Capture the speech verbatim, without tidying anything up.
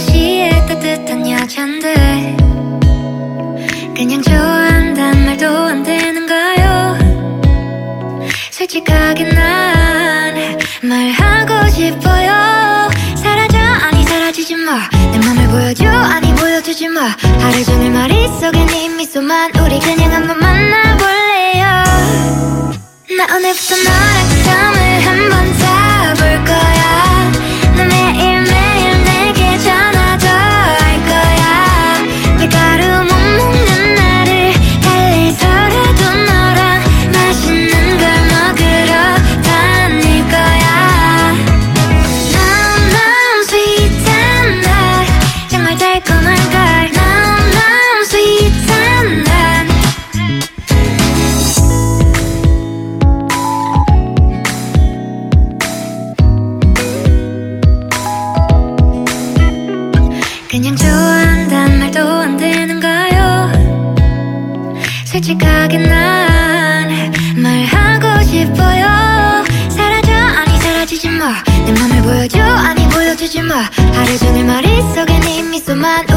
시에 따뜻한 여잔데 그냥 좋아한단 말도 안 되는가요? 솔직하게 난 말하고 싶어요. 사라져 아니 사라지지 마. 내 맘을 보여줘 아니 보여주지 마. 하루 종일 머릿속에 네 미소만. 우리 그냥 한번 만나볼래요. 나 오늘부터 너랑 썸을 한번 타볼 거야. 너 매일매일 내게 전화도 할 거야. 밀가루 못 먹는 나를 달래서라도 너랑 맛있는 걸 먹으러 다닐 거야. Nom nom sweet and hot. 정말 달콤한 걸. Nom nom sweet and hot. 그냥 좋아한단 말도 안 되는가요? 솔직하게 난 말하고 싶어요. 사라져 아니 사라지지 마. 내 맘을 보여줘 아니 보여주지 마. 하루 종일 머릿속에 네 미소만.